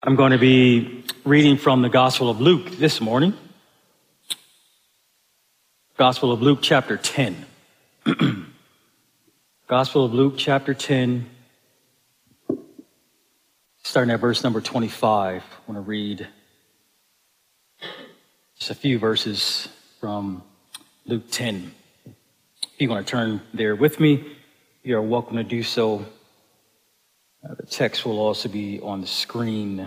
I'm going to be reading from the Gospel of Luke this morning. Gospel of Luke chapter 10. Gospel of Luke chapter 10, starting at verse number 25. I want to read just a few verses from Luke 10. If you want to turn there with me, you are welcome to do so. The text will also be on the screen.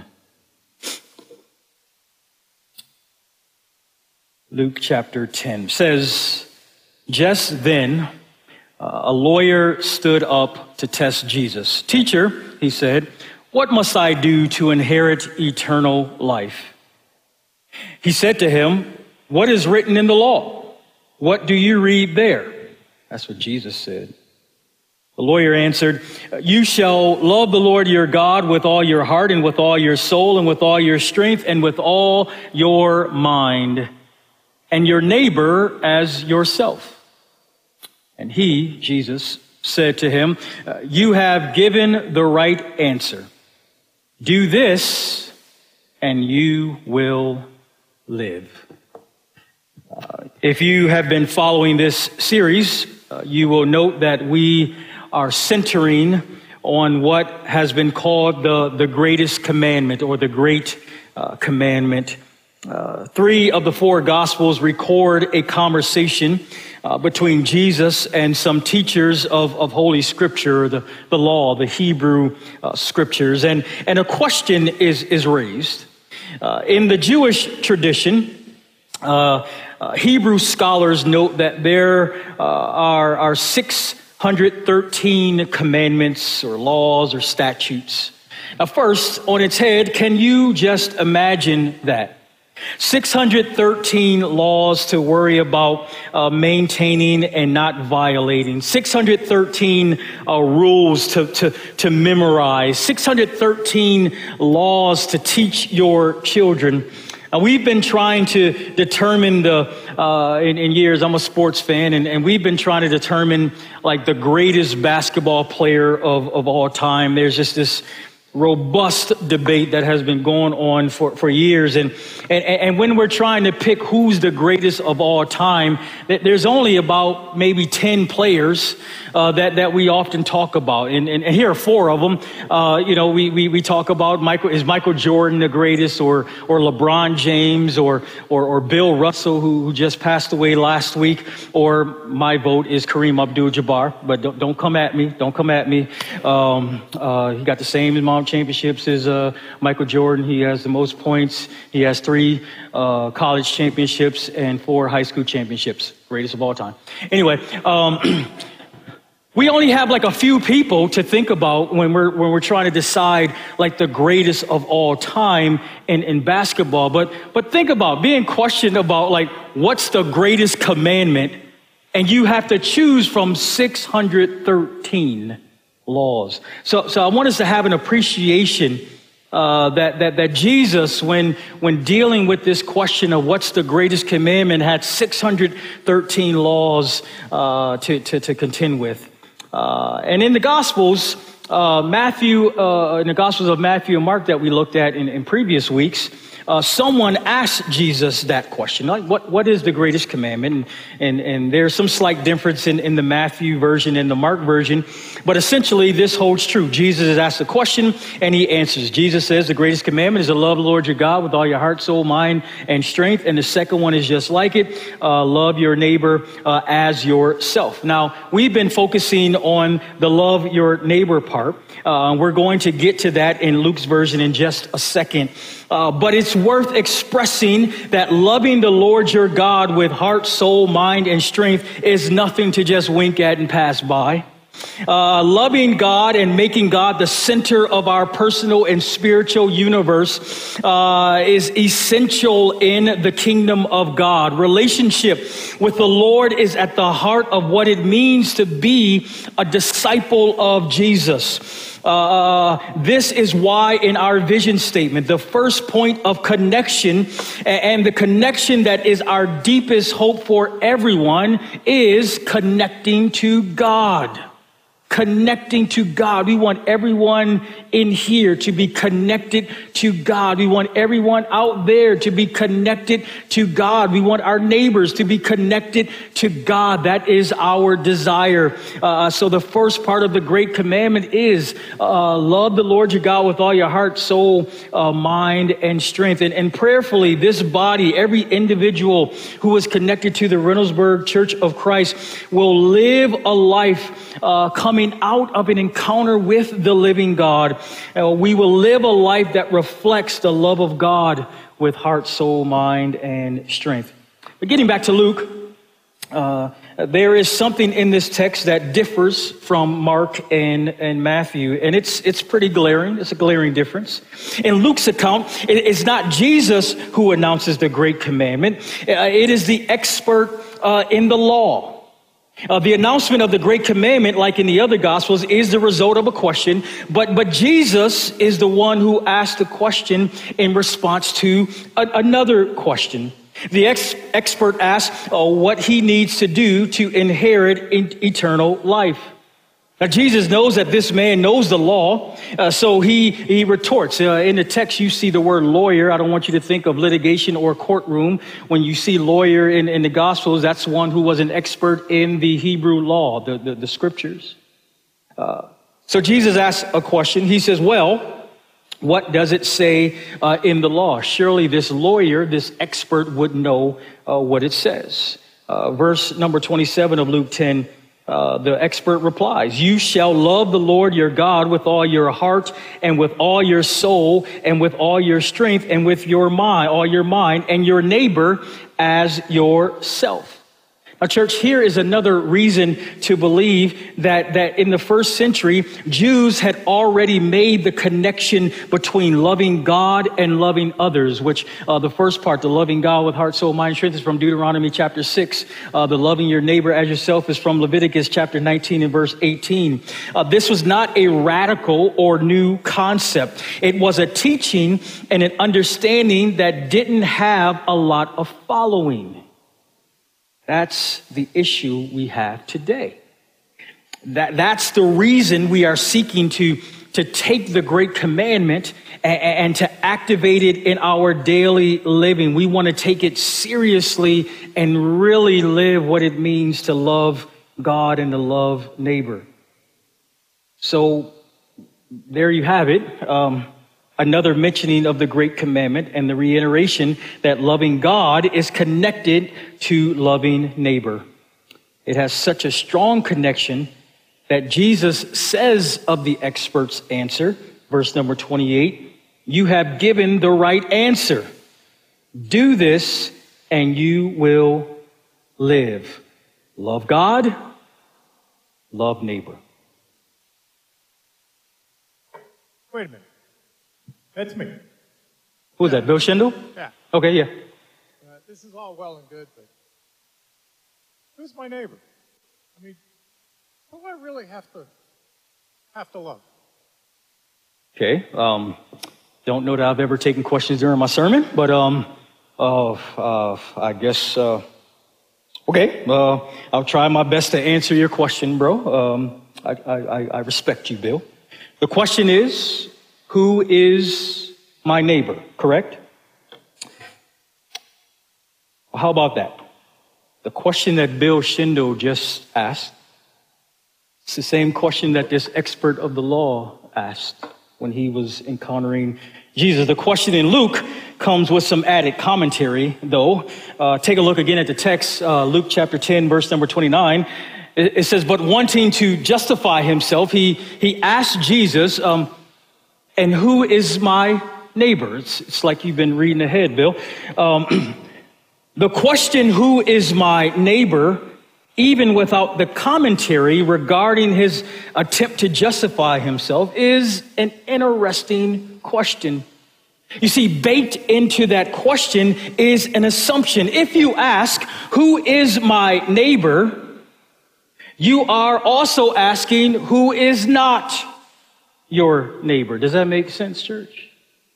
Luke chapter 10 says, "Just then, a lawyer stood up to test Jesus. 'Teacher,' he said, 'what must I do to inherit eternal life?' He said to him, 'What is written in the law? What do you read there?' That's what Jesus said. The lawyer answered, 'You shall love the Lord your God with all your heart and with all your soul and with all your strength and with all your mind, and your neighbor as yourself.' And he, Jesus, said to him, 'You have given the right answer. Do this and you will live.'" If you have been following this series, you will note that we are centering on what has been called the greatest commandment, or the great commandment. 3 of the 4 Gospels record a conversation between Jesus and some teachers of Holy Scripture, the law, the Hebrew Scriptures, and a question is raised. In the Jewish tradition, Hebrew scholars note that there are 613 commandments or laws or statutes. Now, first, on its head, can you just imagine that? 613 laws to worry about maintaining and not violating. 613 rules to memorize. 613 laws to teach your children. We've been trying to determine in years, I'm a sports fan, and we've been trying to determine like the greatest basketball player of all time. There's just this robust debate that has been going on for years. And when we're trying to pick who's the greatest of all time, there's only about maybe 10 players that we often talk about. And here are 4 of them. We talk about Michael Jordan the greatest, or LeBron James, or Bill Russell, who just passed away last week, or my vote is Kareem Abdul-Jabbar. But don't come at me. Don't come at me. He got the same amount of championships as Michael Jordan. He has the most points. He has 3 college championships and 4 high school championships. Greatest of all time. Anyway, we only have like a few people to think about when we're trying to decide like the greatest of all time in basketball. But think about being questioned about like what's the greatest commandment, and you have to choose from 613 laws. So I want us to have an appreciation that Jesus, when dealing with this question of what's the greatest commandment, had 613 laws to contend with. And in the Gospels, in the Gospels of Matthew and Mark that we looked at in previous weeks, someone asked Jesus that question, like what is the greatest commandment? And there's some slight difference in the Matthew version and the Mark version, but essentially this holds true. Jesus is asked a question and he answers. Jesus says the greatest commandment is to love the Lord your God with all your heart, soul, mind, and strength. And the second one is just like it, love your neighbor as yourself. Now, we've been focusing on the love your neighbor part. We're going to get to that in Luke's version in just a second. But it's worth expressing that loving the Lord your God with heart, soul, mind, and strength is nothing to just wink at and pass by. Loving God and making God the center of our personal and spiritual universe is essential in the kingdom of God. Relationship with the Lord is at the heart of what it means to be a disciple of Jesus. This is why in our vision statement, the first point of connection and the connection that is our deepest hope for everyone is connecting to God. connecting to God. We want everyone in here to be connected to God. We want everyone out there to be connected to God. We want our neighbors to be connected to God. That is our desire. So the first part of the Great Commandment is love the Lord your God with all your heart, soul, mind, and strength. And prayerfully, this body, every individual who is connected to the Reynoldsburg Church of Christ will live a life coming out of an encounter with the living God. We will live a life that reflects the love of God with heart, soul, mind, and strength. But getting back to Luke, there is something in this text that differs from Mark and Matthew, and it's pretty glaring. It's a glaring difference. In Luke's account, it's not Jesus who announces the Great Commandment. It is the expert in the law. The announcement of the Great Commandment, like in the other Gospels, is the result of a question, but Jesus is the one who asked the question in response to another question. The expert asks what he needs to do to inherit eternal life. Now, Jesus knows that this man knows the law, so he retorts. In the text, you see the word lawyer. I don't want you to think of litigation or courtroom. When you see lawyer in the Gospels, that's one who was an expert in the Hebrew law, the scriptures. So Jesus asks a question. He says, well, what does it say in the law? Surely this lawyer, this expert would know what it says. Verse number 27 of Luke 10. The expert replies, you shall love the Lord your God with all your heart and with all your soul and with all your strength and with your mind, all your mind, and your neighbor as yourself. Now, church, here is another reason to believe that in the first century, Jews had already made the connection between loving God and loving others, which the first part, the loving God with heart, soul, mind, and strength, is from Deuteronomy chapter 6. The loving your neighbor as yourself is from Leviticus chapter 19 and verse 18. This was not a radical or new concept. It was a teaching and an understanding that didn't have a lot of following. That's the issue we have today. That's the reason we are seeking to take the Great Commandment and to activate it in our daily living. We want to take it seriously and really live what it means to love God and to love neighbor. So there you have it. Another mentioning of the Great Commandment and the reiteration that loving God is connected to loving neighbor. It has such a strong connection that Jesus says of the expert's answer, verse number 28, you have given the right answer. Do this and you will live. Love God, love neighbor. Wait a minute. That's me. Who's that, Bill Schindel? Yeah. Okay, yeah. This is all well and good, but who's my neighbor? I mean, who do I really have to love? Okay. Don't know that I've ever taken questions during my sermon, but I guess okay. I'll try my best to answer your question, bro. I respect you, Bill. The question is, who is my neighbor, correct? Well, how about that? The question that Bill Schindel just asked, it's the same question that this expert of the law asked when he was encountering Jesus. The question in Luke comes with some added commentary, though. Take a look again at the text, Luke chapter 10, verse number 29. It says, but wanting to justify himself, he asked Jesus, and who is my neighbor? It's like you've been reading ahead, Bill. The question, who is my neighbor, even without the commentary regarding his attempt to justify himself, is an interesting question. You see, baked into that question is an assumption. If you ask, who is my neighbor, you are also asking, who is not your neighbor. Does that make sense, church?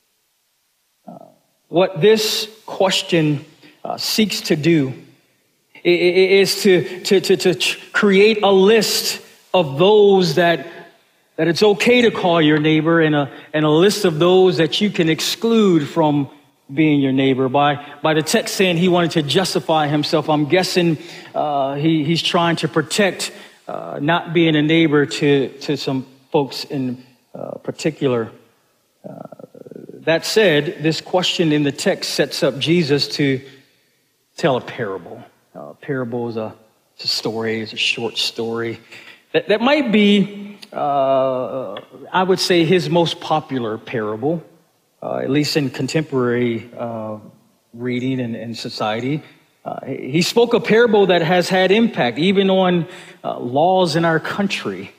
What this question seeks to do is to create a list of those that it's okay to call your neighbor, and a list of those that you can exclude from being your neighbor. By the text saying he wanted to justify himself, I'm guessing he's trying to protect not being a neighbor to some folks in particular. That said, this question in the text sets up Jesus to tell a parable. A parable is a story, it's a short story that might be, I would say, his most popular parable, at least in contemporary reading and society. He spoke a parable that has had impact even on laws in our country.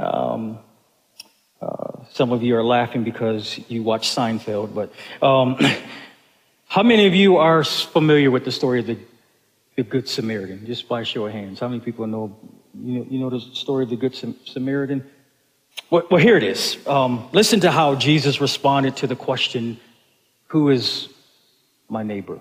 Some of you are laughing because you watch Seinfeld, but how many of you are familiar with the story of the Good Samaritan? Just by a show of hands, how many people know the story of the Good Samaritan? Well, here it is. Listen to how Jesus responded to the question, who is my neighbor?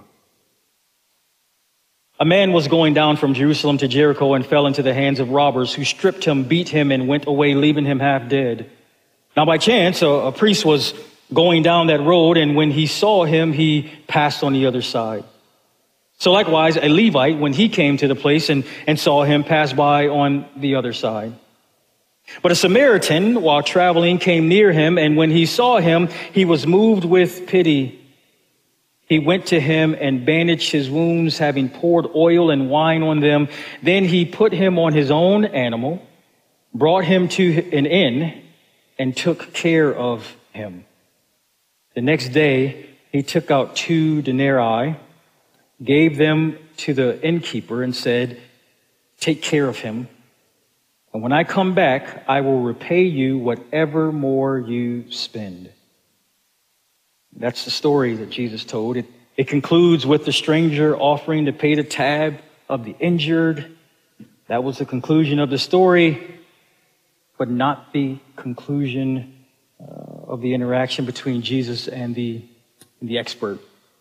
A man was going down from Jerusalem to Jericho and fell into the hands of robbers who stripped him, beat him, and went away, leaving him half dead. Now, by chance, a priest was going down that road, and when he saw him, he passed on the other side. So likewise, a Levite, when he came to the place and saw him, passed by on the other side. But a Samaritan, while traveling, came near him, and when he saw him, he was moved with pity. He went to him and bandaged his wounds, having poured oil and wine on them. Then he put him on his own animal, brought him to an inn, and took care of him. The next day, he took out 2 denarii, gave them to the innkeeper, and said, "Take care of him, and when I come back, I will repay you whatever more you spend." That's the story that Jesus told. It concludes with the stranger offering to pay the tab of the injured. That was the conclusion of the story, but not the conclusion of the interaction between Jesus and the expert.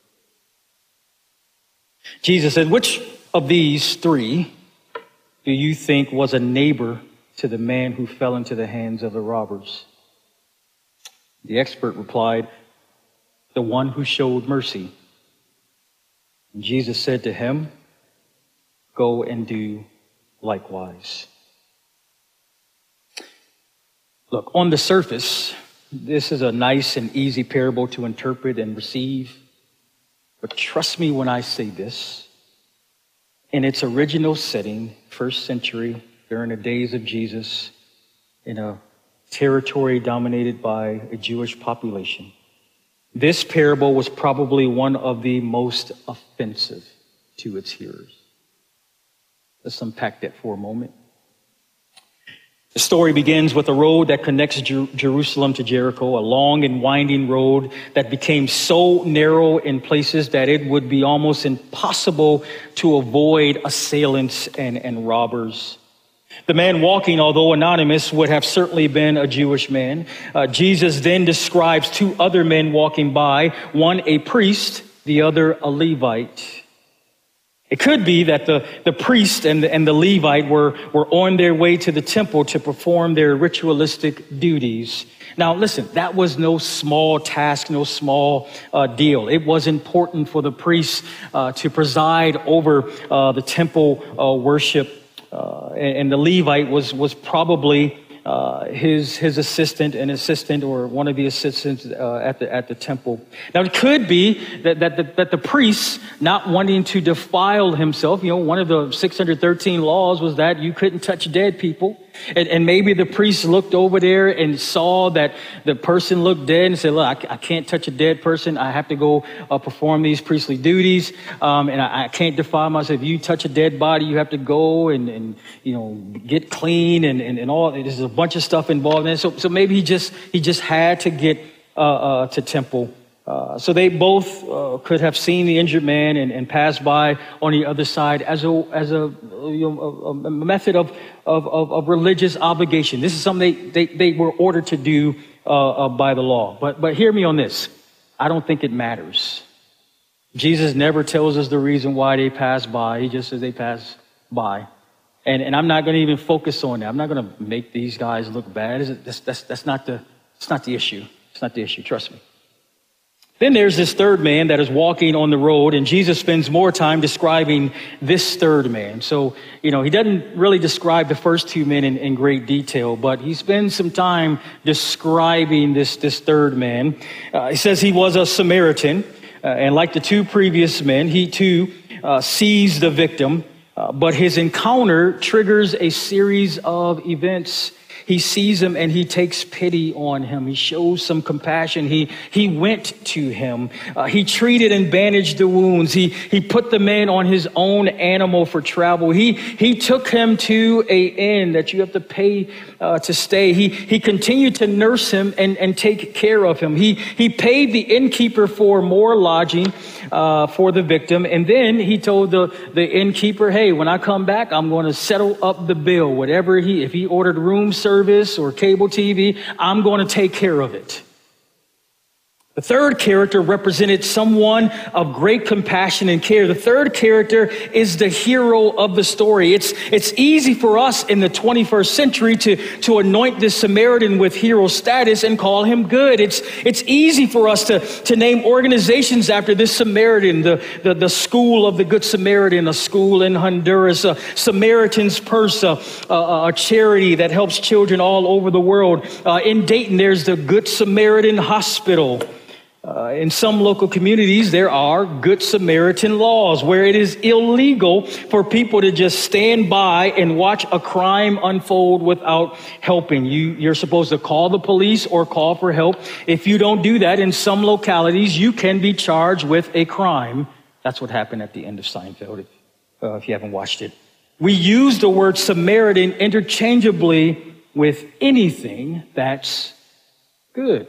Jesus said, "Which of these 3 do you think was a neighbor to the man who fell into the hands of the robbers?" The expert replied, "The one who showed mercy." And Jesus said to him, "Go and do likewise." Look, on the surface, this is a nice and easy parable to interpret and receive. But trust me when I say this, in its original setting, 1st century, during the days of Jesus, in a territory dominated by a Jewish population, this parable was probably one of the most offensive to its hearers. Let's unpack that for a moment. The story begins with a road that connects Jerusalem to Jericho, a long and winding road that became so narrow in places that it would be almost impossible to avoid assailants and robbers. The man walking, although anonymous, would have certainly been a Jewish man. Jesus then describes 2 other men walking by, one a priest, the other a Levite. It could be that the priest and the Levite were on their way to the temple to perform their ritualistic duties. Now, listen, that was no small task, no small deal. It was important for the priest to preside over the temple worship, and the Levite was probably his assistant or one of the assistants at the temple. Now it could be that the priest, not wanting to defile himself, one of the 613 laws was that you couldn't touch dead people. And maybe the priest looked over there and saw that the person looked dead and said, "Look, I can't touch a dead person. I have to go perform these priestly duties. And I can't defile myself. If you touch a dead body, you have to go and get clean and all. There's a bunch of stuff involved in it. So maybe he just had to get to temple. So they both could have seen the injured man and passed by on the other side as a method of religious obligation. This is something they were ordered to do by the law. But hear me on this. I don't think it matters. Jesus never tells us the reason why they passed by. He just says they passed by. And I'm not going to even focus on that. I'm not going to make these guys look bad. That's not the issue. It's not the issue. Trust me. Then there's this third man that is walking on the road, and Jesus spends more time describing this third man. So, he doesn't really describe the first two men in great detail, but he spends some time describing this third man. He says he was a Samaritan, and like the two previous men, he too sees the victim, but his encounter triggers a series of events. He sees him and he takes pity on him. He shows some compassion. He went to him. He treated and bandaged the wounds. He put the man on his own animal for travel. He took him to an inn that you have to pay to stay. He continued to nurse him and take care of him. He paid the innkeeper for more lodging for the victim. And then he told the innkeeper, hey, when I come back, I'm going to settle up the bill. Whatever if he ordered room service or cable TV, I'm going to take care of it. The third character represented someone of great compassion and care. The third character is the hero of the story. It's easy for us in the 21st century to anoint this Samaritan with hero status and call him good. It's easy for us to name organizations after this Samaritan, the School of the Good Samaritan, a school in Honduras, Samaritan's Purse, a charity that helps children all over the world. In Dayton, there's the Good Samaritan Hospital. In some local communities, there are Good Samaritan laws where it is illegal for people to just stand by and watch a crime unfold without helping. You're supposed to call the police or call for help. If you don't do that, in some localities, you can be charged with a crime. That's what happened at the end of Seinfeld, if you haven't watched it. We use the word Samaritan interchangeably with anything that's good.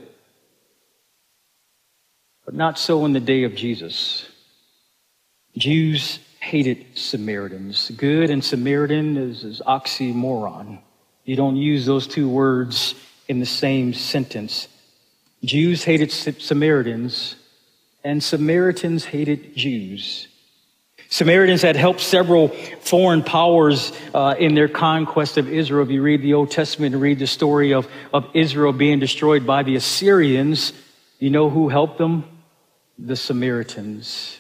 But not so in the day of Jesus. Jews hated Samaritans. Good and Samaritan is oxymoron. You don't use those two words in the same sentence. Jews hated Samaritans, and Samaritans hated Jews. Samaritans had helped several foreign powers in their conquest of Israel. If you read the Old Testament and read the story of Israel being destroyed by the Assyrians, you know who helped them? The Samaritans.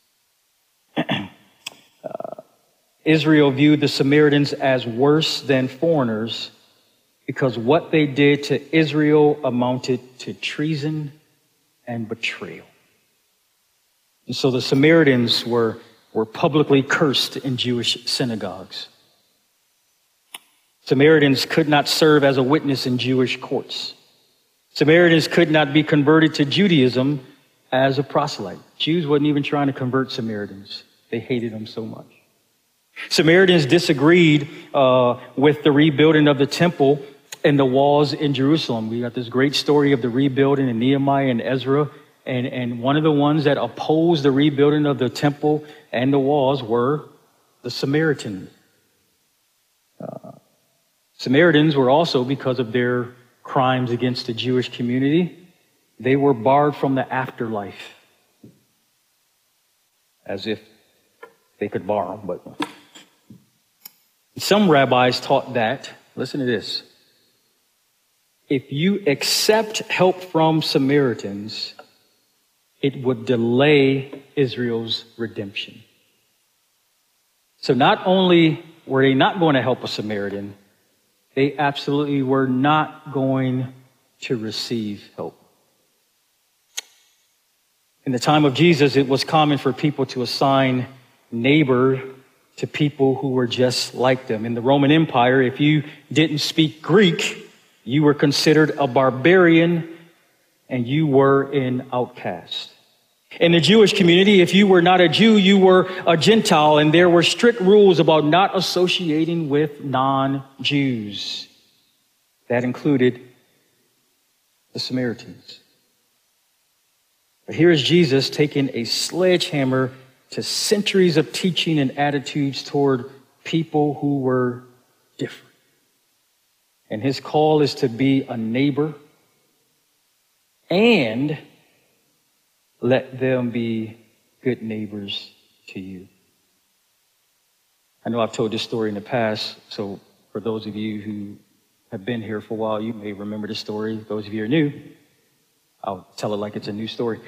Israel viewed the Samaritans as worse than foreigners because what they did to Israel amounted to treason and betrayal. And so the Samaritans were publicly cursed in Jewish synagogues. Samaritans could not serve as a witness in Jewish courts. Samaritans could not be converted to Judaism as a proselyte. Jews wasn't even trying to convert Samaritans. They hated them so much. Samaritans disagreed with the rebuilding of the temple and the walls in Jerusalem. We got this great story of the rebuilding in Nehemiah and Ezra. And one of the ones that opposed the rebuilding of the temple and the walls were the Samaritans. Samaritans were also, because of their crimes against the Jewish community, they were barred from the afterlife. As if they could bar them. But some rabbis taught that, listen to this, if you accept help from Samaritans, it would delay Israel's redemption. So not only were they not going to help a Samaritan, they absolutely were not going to receive help. In the time of Jesus, it was common for people to assign neighbor to people who were just like them. In the Roman Empire, if you didn't speak Greek, you were considered a barbarian and you were an outcast. In the Jewish community, if you were not a Jew, you were a Gentile, and there were strict rules about not associating with non-Jews. That included the Samaritans. But here is Jesus taking a sledgehammer to centuries of teaching and attitudes toward people who were different. And his call is to be a neighbor and let them be good neighbors to you. know I've told this story in the past, so for those of you who have been here for a while, you may remember the story. Those of you who are new, I'll tell it like it's a new story.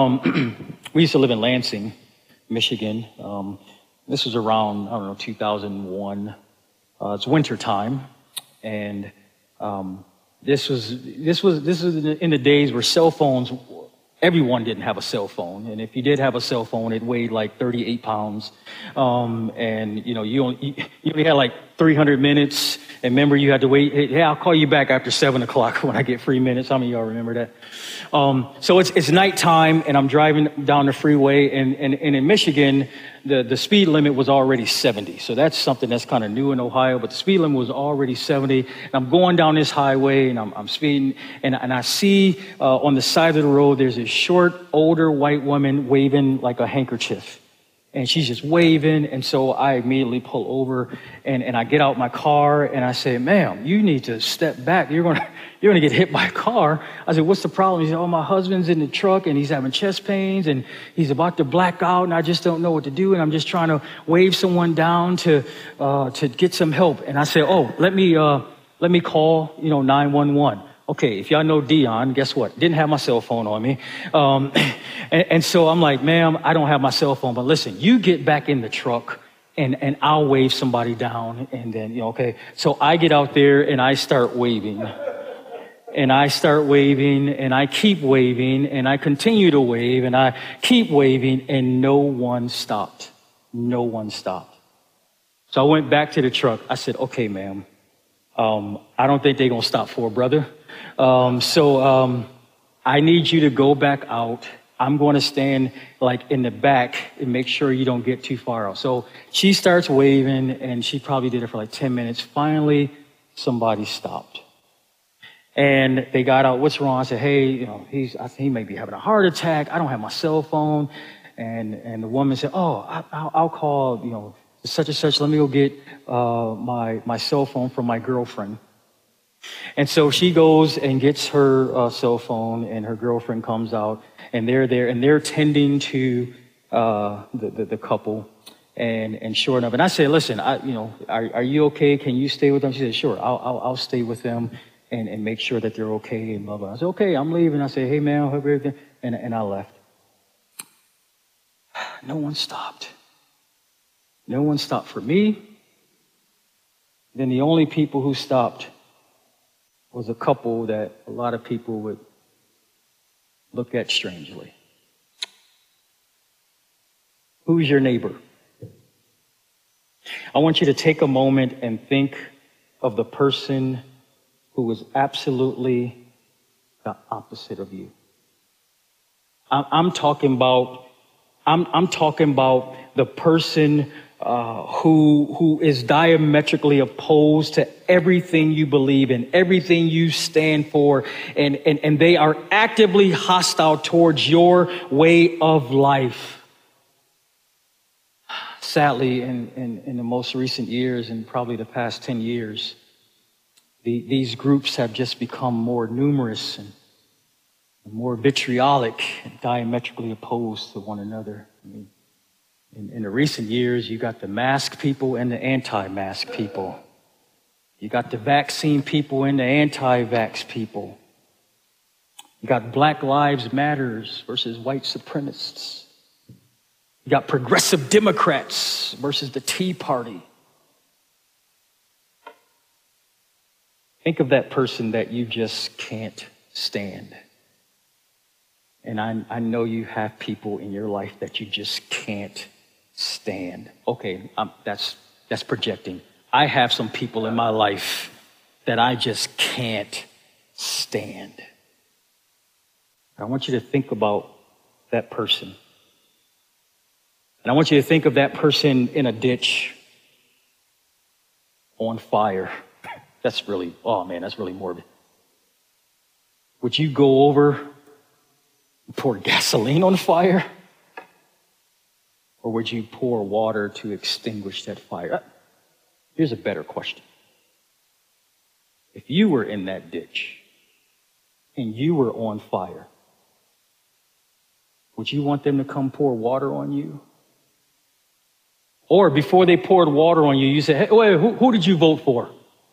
We used to live in Lansing, Michigan. This was around, 2001. It's winter time, and this was in the days where cell phones. Everyone didn't have a cell phone, and if you did have a cell phone, it weighed like 38 pounds, and you only had like 300 minutes. And remember, you had to wait. Hey, I'll call you back after 7 o'clock when I get 3 minutes. How many of y'all remember that? So it's nighttime, and I'm driving down the freeway, and in Michigan, the speed limit was already 70. So that's something that's kind of new in Ohio, but the speed limit was already 70. And I'm going down this highway, and I'm speeding, and I see on the side of the road, there's a short, older white woman waving like a handkerchief. And she's just waving, and so I immediately pull over, and I get out my car, and I say, "Ma'am, you need to step back. You're gonna get hit by a car." I said, "What's the problem?" He said, "Oh, my husband's in the truck, and he's having chest pains, and he's about to black out, and I just don't know what to do, and I'm just trying to wave someone down to get some help." And I said, "Oh, let me call 911." Okay, if y'all know Dion, guess what? Didn't have my cell phone on me. And so I'm like, "Ma'am, I don't have my cell phone, but listen, you get back in the truck and I'll wave somebody down." And then, okay. So I get out there and I start waving. And I start waving and I keep waving and I continue to wave and I keep waving and no one stopped. No one stopped. So I went back to the truck. I said, "Okay, ma'am, I don't think they're going to stop for a brother. So I need you to go back out. I'm going to stand like in the back and make sure you don't get too far out." So she starts waving, and she probably did it for like 10 minutes. Finally, somebody stopped. And they got out, "What's wrong?" I said, "Hey, I think he may be having a heart attack. I don't have my cell phone." And the woman said, "Oh, I'll call, such and such. Let me go get my cell phone from my girlfriend." And so she goes and gets her cell phone, and her girlfriend comes out, and they're there, and they're tending to the couple. And sure enough, and I said, "Listen, are you okay? Can you stay with them?" She said, "Sure, I'll stay with them and make sure that they're okay." And blah blah. I said, "Okay, I'm leaving." I said, "Hey, man, hope everything," and I left. No one stopped. No one stopped for me. Then the only people who stopped was a couple that a lot of people would look at strangely. Who's your neighbor? I want you to take a moment and think of the person who is absolutely the opposite of you. I'm talking about the person who is diametrically opposed to everything you believe in, everything you stand for, and they are actively hostile towards your way of life. Sadly, in the most recent years, and probably the past 10 years, these groups have just become more numerous and more vitriolic and diametrically opposed to one another. I mean, in the recent years, you got the mask people and the anti-mask people. You got the vaccine people and the anti-vax people. You got Black Lives Matters versus white supremacists. You got progressive Democrats versus the Tea Party. Think of that person that you just can't stand. And I know you have people in your life that you just can't stand. Okay, that's projecting. I have some people in my life that I just can't stand. I want you to think about that person. And I want you to think of that person in a ditch on fire. That's really morbid. Would you go over and pour gasoline on fire? Or would you pour water to extinguish that fire? Here's a better question. If you were in that ditch and you were on fire, would you want them to come pour water on you? Or before they poured water on you, you said, hey, wait, who did you vote for?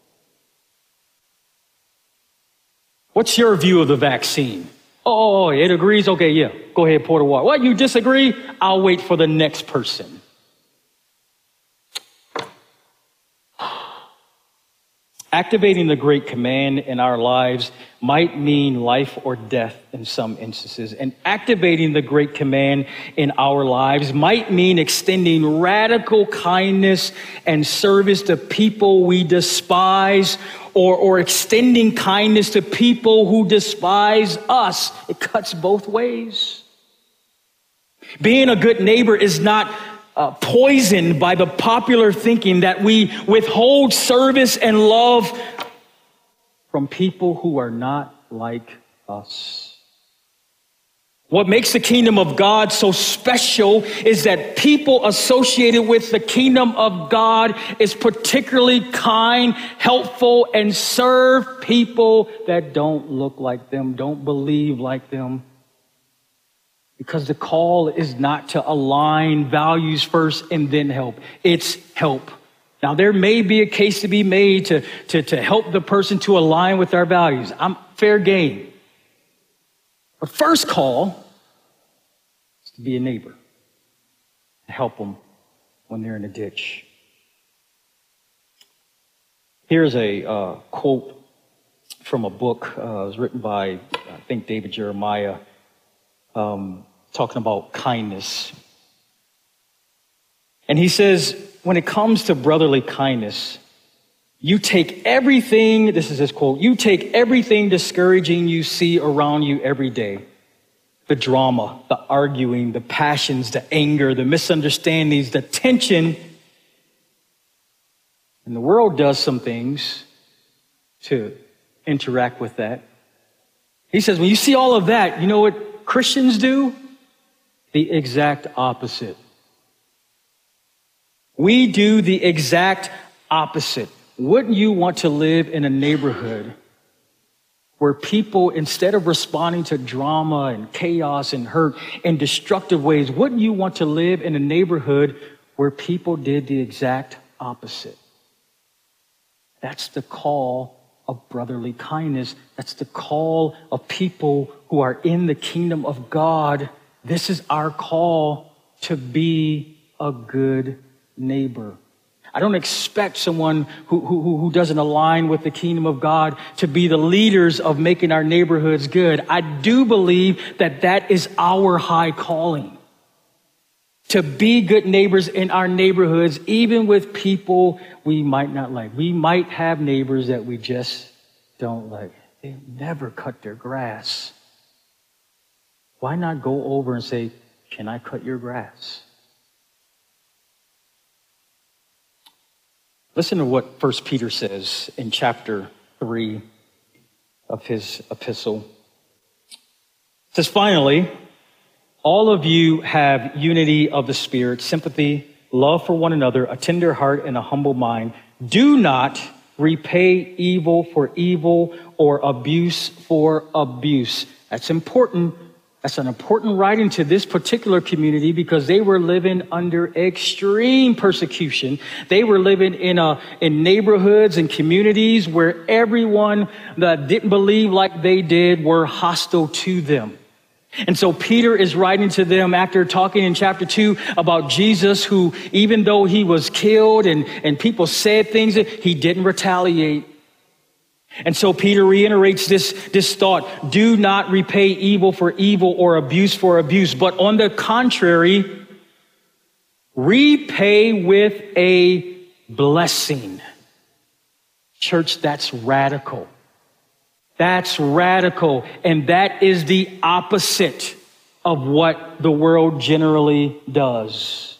What's your view of the vaccine? Oh, it agrees? Okay, yeah, go ahead, pour the water. What, you disagree? I'll wait for the next person. Activating the great command in our lives might mean life or death in some instances. And activating the great command in our lives might mean extending radical kindness and service to people we despise, or extending kindness to people who despise us. It cuts both ways. Being a good neighbor is not poisoned by the popular thinking that we withhold service and love from people who are not like us. What makes the kingdom of God so special is that people associated with the kingdom of God is particularly kind, helpful, and serve people that don't look like them, don't believe like them. Because the call is not to align values first and then help. It's help. Now, there may be a case to be made to help the person to align with our values. I'm fair game. But first call is to be a neighbor. To help them when they're in a ditch. Here's a quote from a book. It was written by, I think, David Jeremiah. Talking about kindness. And he says, when it comes to brotherly kindness, you take everything, this is his quote, you take everything discouraging you see around you every day. The drama, the arguing, the passions, the anger, the misunderstandings, the tension. And the world does some things to interact with that. He says, when you see all of that, you know what Christians do? The exact opposite. We do the exact opposite. Wouldn't you want to live in a neighborhood where people, instead of responding to drama and chaos and hurt in destructive ways, wouldn't you want to live in a neighborhood where people did the exact opposite? That's the call of brotherly kindness. That's the call of people who are in the kingdom of God. This is our call to be a good neighbor. I don't expect someone who doesn't align with the kingdom of God to be the leaders of making our neighborhoods good. I do believe that that is our high calling. To be good neighbors in our neighborhoods, even with people we might not like. We might have neighbors that we just don't like. They never cut their grass. Why not go over and say, can I cut your grass? Listen to what 1 Peter says in chapter 3 of his epistle. It says, finally, all of you have unity of the Spirit, sympathy, love for one another, a tender heart, and a humble mind. Do not repay evil for evil or abuse for abuse. That's important. That's an important writing to this particular community because they were living under extreme persecution. They were living in neighborhoods and communities where everyone that didn't believe like they did were hostile to them. And so Peter is writing to them after talking in chapter 2 about Jesus, who, even though he was killed and people said things, he didn't retaliate. And so Peter reiterates this thought: do not repay evil for evil or abuse for abuse, but on the contrary, repay with a blessing. Church, that's radical. That's radical. And that is the opposite of what the world generally does.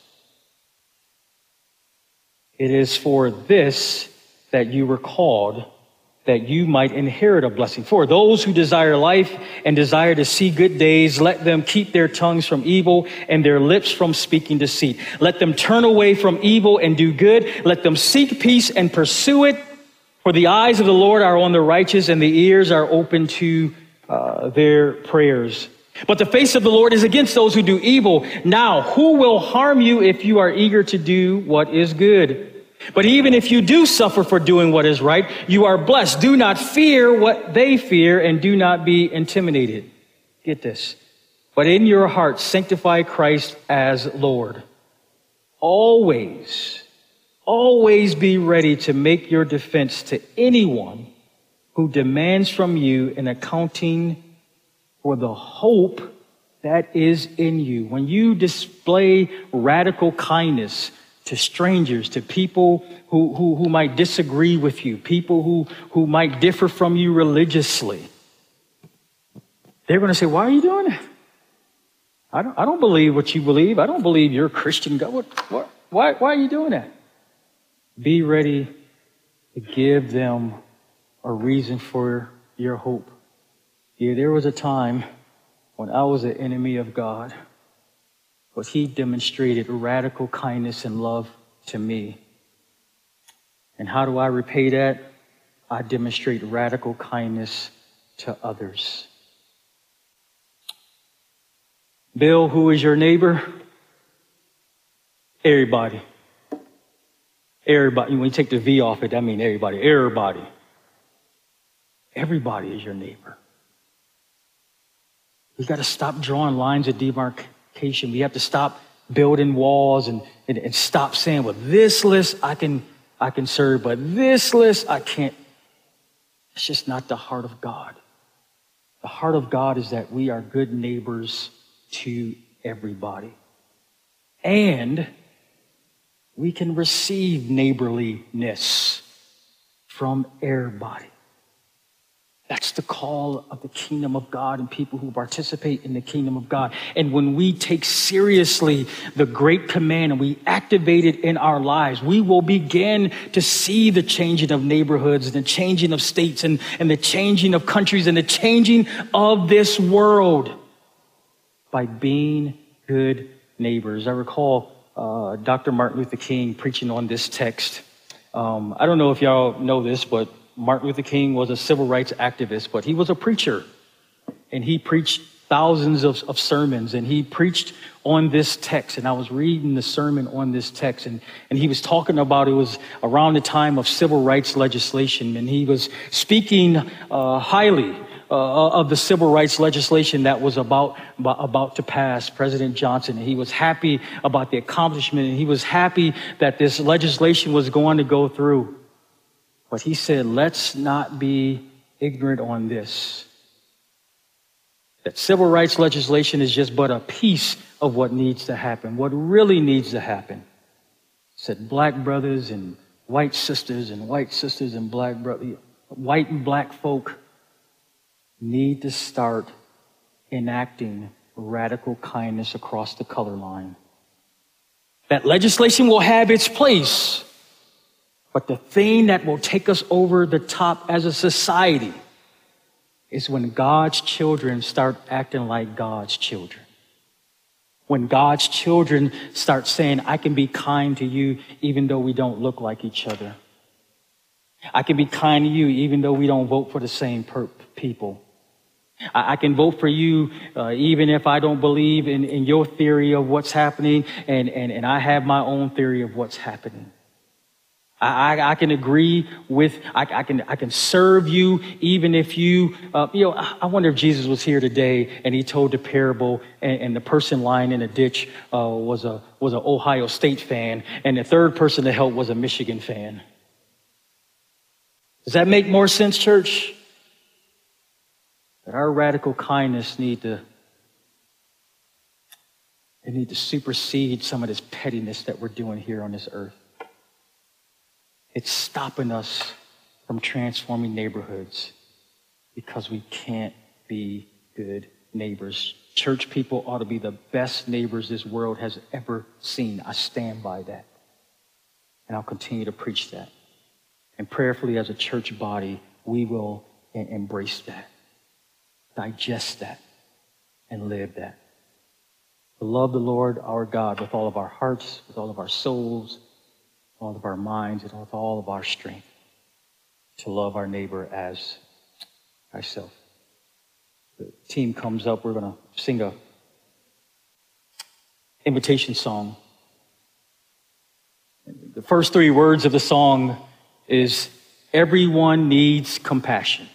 It is for this that you were called, that you might inherit a blessing. For those who desire life and desire to see good days, let them keep their tongues from evil and their lips from speaking deceit. Let them turn away from evil and do good. Let them seek peace and pursue it. For the eyes of the Lord are on the righteous, and the ears are open to their prayers. But the face of the Lord is against those who do evil. Now, who will harm you if you are eager to do what is good? But even if you do suffer for doing what is right, you are blessed. Do not fear what they fear, and do not be intimidated. Get this. But in your heart, sanctify Christ as Lord. Always be ready to make your defense to anyone who demands from you an accounting for the hope that is in you. When you display radical kindness to strangers, to people who might disagree with you, people who might differ from you religiously, they're going to say, why are you doing that? I don't believe what you believe. I don't believe you're a Christian. God, why are you doing that? Be ready to give them a reason for your hope. Yeah, there was a time when I was an enemy of God, but he demonstrated radical kindness and love to me. And how do I repay that? I demonstrate radical kindness to others. Bill, who is your neighbor? Everybody. Everybody. When you take the V off it, that means everybody. Everybody. Everybody is your neighbor. We got to stop drawing lines of demarcation. We have to stop building walls and stop saying, well, this list I can serve, but this list I can't. It's just not the heart of God. The heart of God is that we are good neighbors to everybody. And we can receive neighborliness from everybody. That's the call of the kingdom of God and people who participate in the kingdom of God. And when we take seriously the great command and we activate it in our lives, we will begin to see the changing of neighborhoods and the changing of states and the changing of countries and the changing of this world by being good neighbors. I recall Dr. Martin Luther King preaching on this text. I don't know if y'all know this, but Martin Luther King was a civil rights activist, but he was a preacher. And he preached thousands of sermons, and he preached on this text. And I was reading the sermon on this text, and he was talking about, it was around the time of civil rights legislation, and he was speaking highly of the civil rights legislation that was about to pass, President Johnson. He was happy about the accomplishment, and he was happy that this legislation was going to go through. But he said, let's not be ignorant on this, that civil rights legislation is just but a piece of what needs to happen, what really needs to happen. He said, black brothers and white sisters and black brothers, white and black folk need to start enacting radical kindness across the color line. That legislation will have its place, but the thing that will take us over the top as a society is when God's children start acting like God's children. When God's children start saying, I can be kind to you even though we don't look like each other. I can be kind to you even though we don't vote for the same people. I can vote for you even if I don't believe in your theory of what's happening, and I have my own theory of what's happening. I can agree with, I can serve you even if you, I wonder if Jesus was here today and he told the parable and the person lying in a ditch was an Ohio State fan, and the third person to help was a Michigan fan. Does that make more sense, church? That our radical kindness need to supersede some of this pettiness that we're doing here on this earth. It's stopping us from transforming neighborhoods because we can't be good neighbors. Church people ought to be the best neighbors this world has ever seen. I stand by that. And I'll continue to preach that. And prayerfully as a church body, we will embrace that, digest that, and live that. To love the Lord our God with all of our hearts, with all of our souls, all of our minds, and with all of our strength. To love our neighbor as ourselves. the team comes up, we're going to sing a invitation song. The first three words of the song is, everyone needs compassion.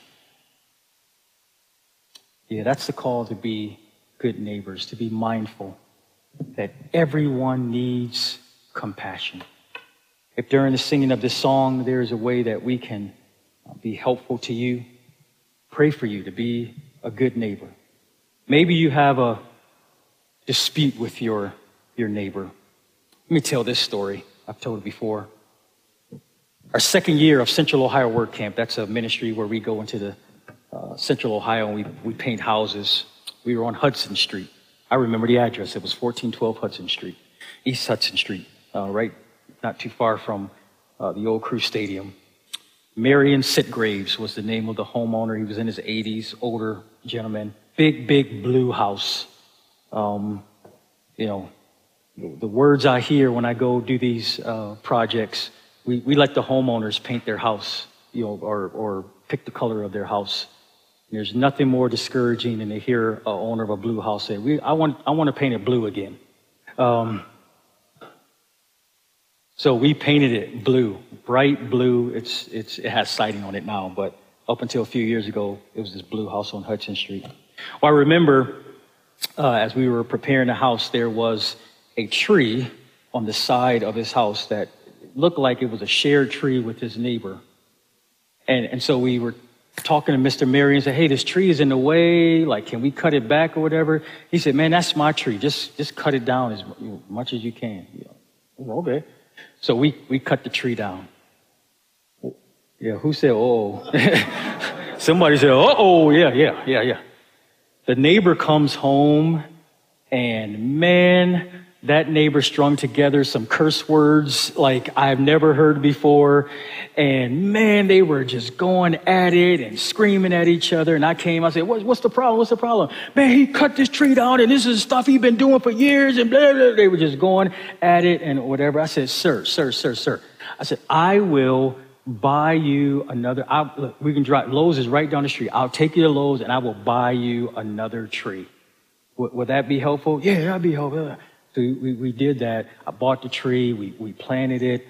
Yeah, that's the call to be good neighbors, to be mindful that everyone needs compassion. If during the singing of this song there is a way that we can be helpful to you, pray for you to be a good neighbor. Maybe you have a dispute with your neighbor. Let me tell this story. I've told it before. Our second year of Central Ohio Work Camp, that's a ministry where we go into the Central Ohio and we paint houses. We were on Hudson Street. I remember the address. It was 1412 Hudson Street, East Hudson Street, right not too far from the old Crew Stadium. Marion Sitgraves was the name of the homeowner. He was in his 80s, older gentleman. Big, big blue house. You know, the words I hear when I go do these projects, we let the homeowners paint their house, you know, or pick the color of their house. There's nothing more discouraging than to hear an owner of a blue house say, I want to paint it blue again. So we painted it blue, bright blue. It has siding on it now, but up until a few years ago, it was this blue house on Hudson Street. Well, I remember as we were preparing the house, there was a tree on the side of his house that looked like it was a shared tree with his neighbor. And so we were talking to Mr. Mary and said, hey, this tree is in the way. Like, can we cut it back or whatever? He said, man, that's my tree. Just cut it down as much as you can. Okay. So we cut the tree down. Yeah, who said, oh? Somebody said, uh-oh, yeah. The neighbor comes home, and man, that neighbor strung together some curse words like I've never heard before. And man, they were just going at it and screaming at each other. And I said, what's the problem? What's the problem? Man, he cut this tree down and this is stuff he's been doing for years and blah, blah. They were just going at it and whatever. I said, sir. I said, I will buy you another. Look, we can drive. Lowe's is right down the street. I'll take you to Lowe's and I will buy you another tree. Would that be helpful? Yeah, that'd be helpful. So we did that. I bought the tree. We planted it.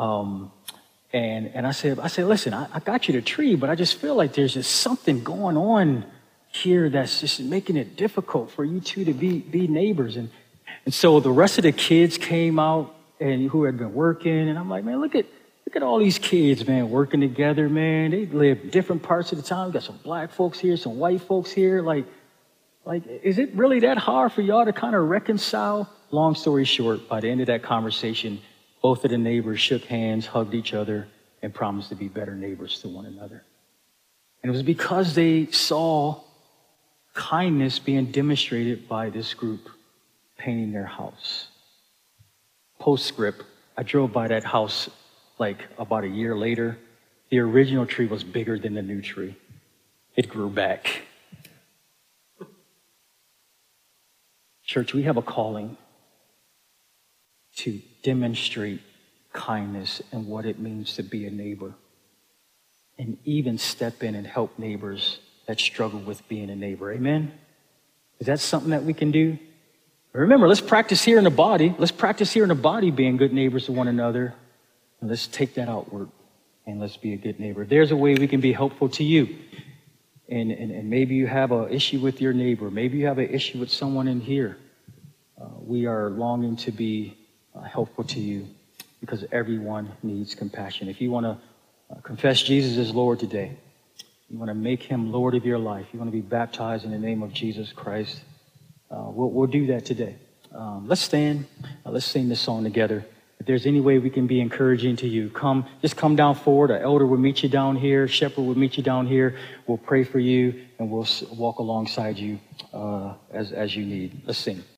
And I said, listen, I got you the tree, but I just feel like there's just something going on here that's just making it difficult for you two to be neighbors. And so the rest of the kids came out and who had been working. And I'm like, man, look at all these kids, man, working together, man. They live different parts of the town. We got some black folks here, some white folks here. Like, is it really that hard for y'all to kind of reconcile? Long story short, by the end of that conversation, both of the neighbors shook hands, hugged each other, and promised to be better neighbors to one another. And it was because they saw kindness being demonstrated by this group painting their house. Postscript, I drove by that house like about a year later. The original tree was bigger than the new tree. It grew back. Church, we have a calling to demonstrate kindness and what it means to be a neighbor, and even step in and help neighbors that struggle with being a neighbor. Amen? Is that something that we can do? Remember, let's practice here in the body. Let's practice here in the body being good neighbors to one another. And let's take that outward and let's be a good neighbor. There's a way we can be helpful to you. And maybe you have an issue with your neighbor. Maybe you have an issue with someone in here. We are longing to be helpful to you because everyone needs compassion. If you want to confess Jesus as Lord today, you want to make him Lord of your life, you want to be baptized in the name of Jesus Christ, we'll do that today. Let's stand. Let's sing this song together. If there's any way we can be encouraging to you, just come down forward. An elder will meet you down here. Shepherd will meet you down here. We'll pray for you, and we'll walk alongside you as you need. Let's sing.